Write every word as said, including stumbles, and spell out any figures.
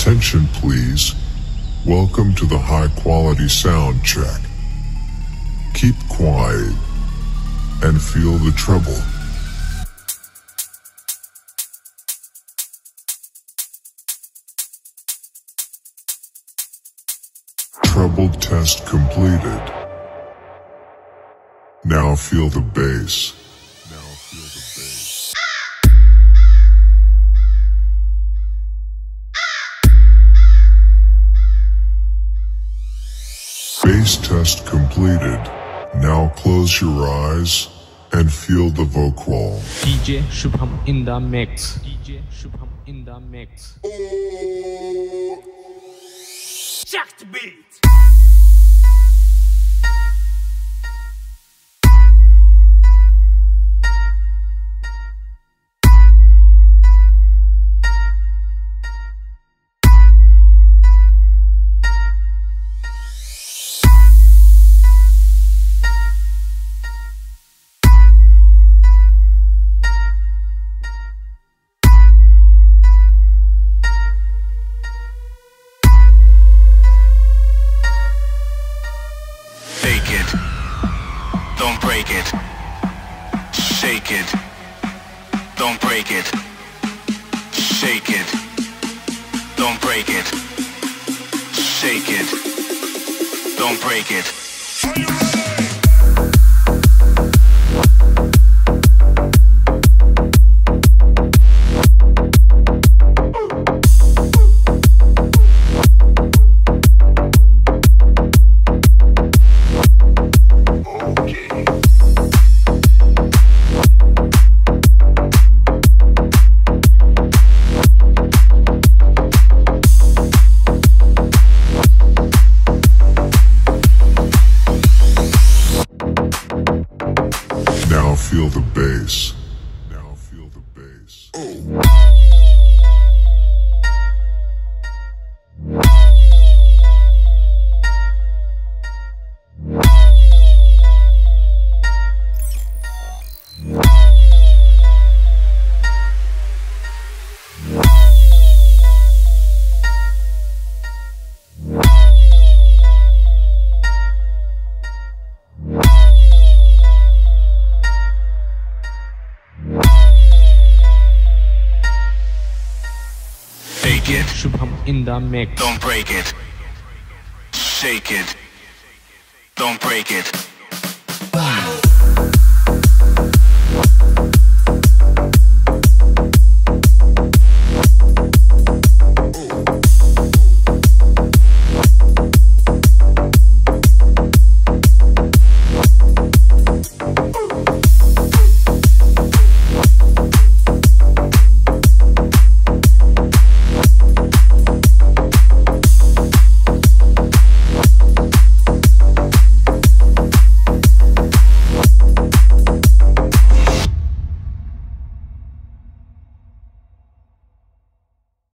Attention please. Welcome to the high quality sound check. Keep quiet and feel the treble. Treble test completed. Now feel the bass. Now feel the bass. Bass test completed. Now close your eyes and feel the vocal. D J Shubham in the mix. D J Shubham in the mix. Check the beat. Don't break it. Shake it. Don't break it. Shake it. Don't break it. Shake it. Don't break it. Are you ready? Now feel the bass. Now feel the bass. Oh. It. Shubham in the mix. Don't break it. Shake it. Don't break it.